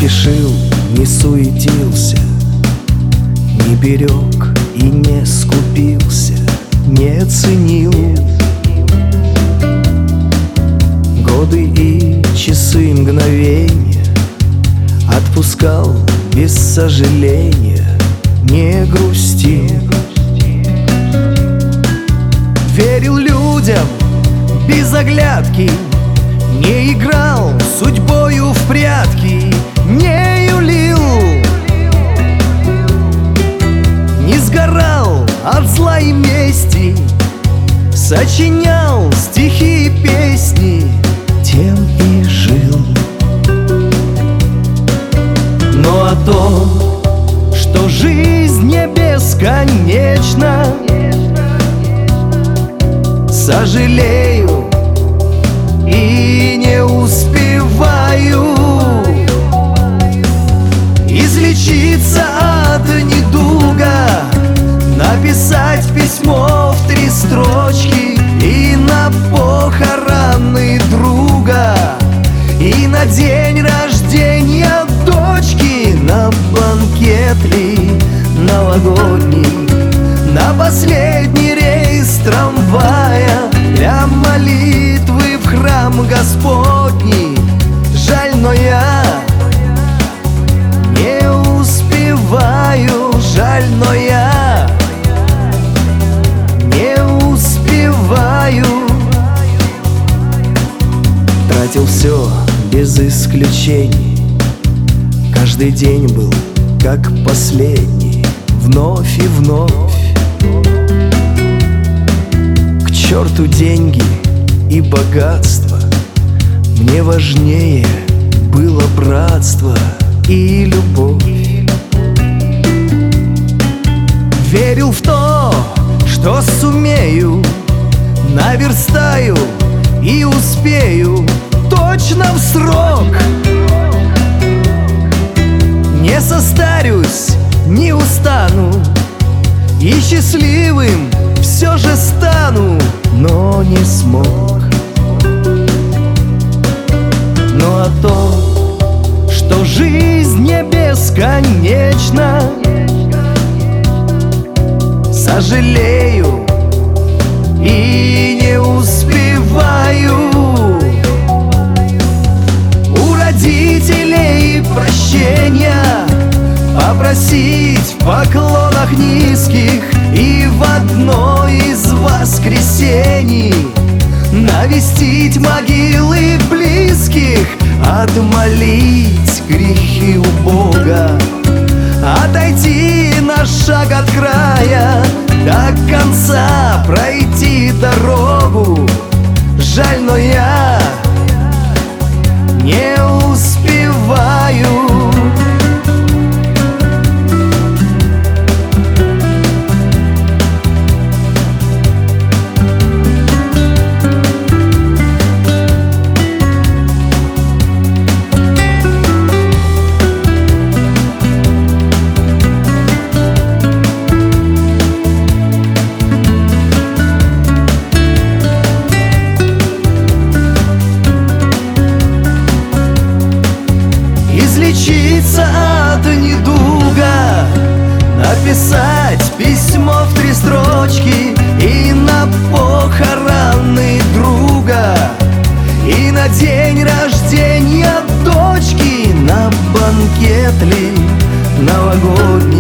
спешил, не суетился, не берег и не скупился, не ценил годы и часы, мгновения, отпускал без сожаления, не грустил. Верил людям без оглядки, не играл судьбою в прятки, не юлил, не сгорал от зла и мести, сочинял стихи и песни, тем и жил. Но о том, что жизнь не бесконечна, сожалею и не успеваю излечиться от недуга, написать письмо в 3 строчки и на похороны друга, и на день рождения дочки, на банкет ли новогодний, на последний рейс трамвая для молитвы в храм Господний. Жаль, но я не успеваю, жаль, но я не успеваю. Тратил все без исключений, каждый день был как последний, вновь и вновь. К черту деньги и богатство, мне важнее было братство и любовь. Верил в то, что сумею, наверстаю и успею точно в срок. Не состарюсь, не устану, и счастливым все же стану, но не смог. Но о том, что жизнь не бесконечна, сожалею и не успеваю у родителей прощения попросить в поклонах низких и в одно из воскресений навестить могилы близких, отмолить грехи у Бога, отойти на шаг от края, до конца пройти дорогу. Жаль, но я не успеваю. Излечиться от недуга, написать письмо в 3 строчки и на похороны друга, и на день рождения дочки, на банкет ли новогодний.